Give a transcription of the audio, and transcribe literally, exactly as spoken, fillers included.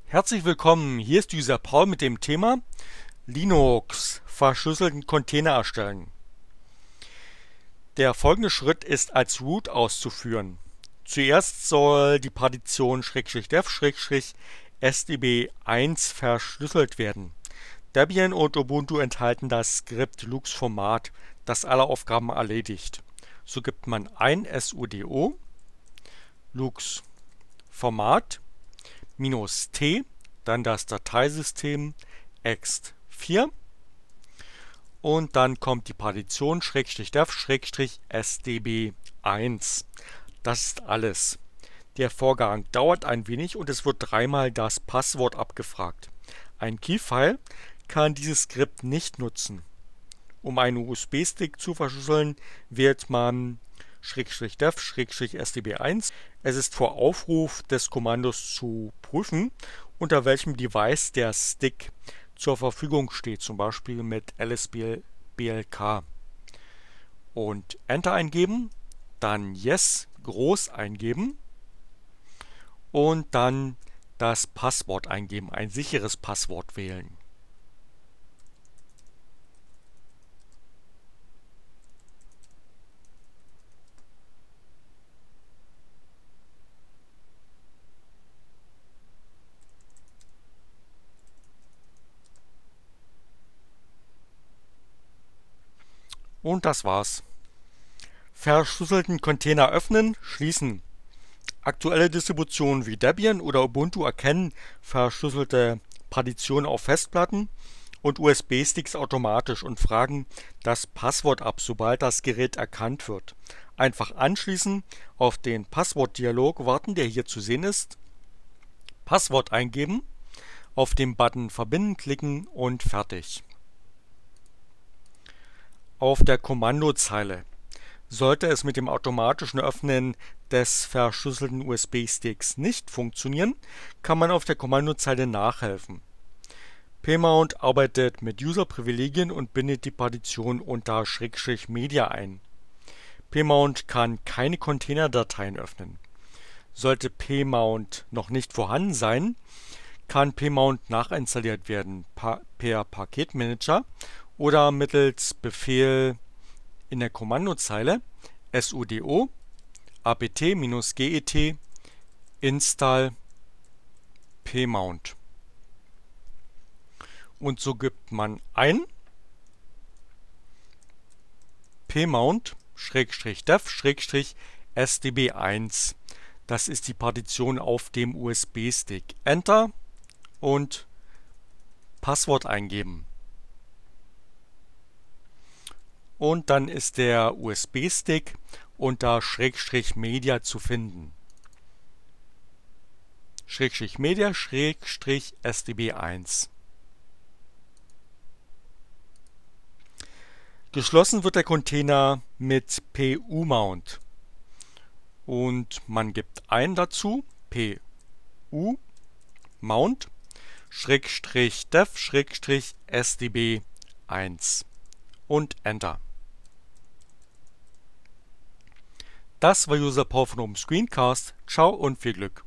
Herzlich willkommen, hier ist User Paul mit dem Thema Linux, verschlüsselten Container erstellen. Der folgende Schritt ist als Root auszuführen. Zuerst soll die Partition "-dev-S D B eins" verschlüsselt werden. Debian und Ubuntu enthalten das Skript lux-format, das alle Aufgaben erledigt. So gibt man ein sudo lux-format minus T, dann das Dateisystem ext vier und dann kommt die Partition "-dev-S D B eins". Das ist alles. Der Vorgang dauert ein wenig und es wird dreimal das Passwort abgefragt. Ein Keyfile kann dieses Skript nicht nutzen. Um einen U S B-Stick zu verschlüsseln, wählt man "-dev-S D B eins". Es ist vor Aufruf des Kommandos zu prüfen, unter welchem Device der Stick zur Verfügung steht, zum Beispiel mit L S B L K. Und Enter eingeben, dann Yes groß eingeben und dann das Passwort eingeben, ein sicheres Passwort wählen. Und das war's. Verschlüsselten Container öffnen, schließen. Aktuelle Distributionen wie Debian oder Ubuntu erkennen verschlüsselte Partitionen auf Festplatten und U S B-Sticks automatisch und fragen das Passwort ab, sobald das Gerät erkannt wird. Einfach anschließen, auf den Passwortdialog warten, der hier zu sehen ist, Passwort eingeben, auf den Button Verbinden klicken und fertig. Auf der Kommandozeile. Sollte es mit dem automatischen Öffnen des verschlüsselten U S B-Sticks nicht funktionieren, kann man auf der Kommandozeile nachhelfen. Pmount arbeitet mit User-Privilegien und bindet die Partition unter Schrägstrich Media ein. Pmount kann keine Containerdateien öffnen. Sollte Pmount noch nicht vorhanden sein, kann Pmount nachinstalliert werden pa per Paketmanager oder mittels Befehl in der Kommandozeile sudo apt-get install pmount. Und so gibt man ein pmount-dev-S D B eins. Das ist die Partition auf dem U S B-Stick. Enter und Passwort eingeben. Und dann ist der U S B-Stick unter Schrägstrich Media zu finden. Schrägstrich Media, Schrägstrich S D B eins. Geschlossen wird der Container mit pu-mount. Und man gibt ein dazu pu-mount Schrägstrich dev Schrägstrich S D B eins und Enter. Das war User Paul von Open Screencast. Ciao und viel Glück!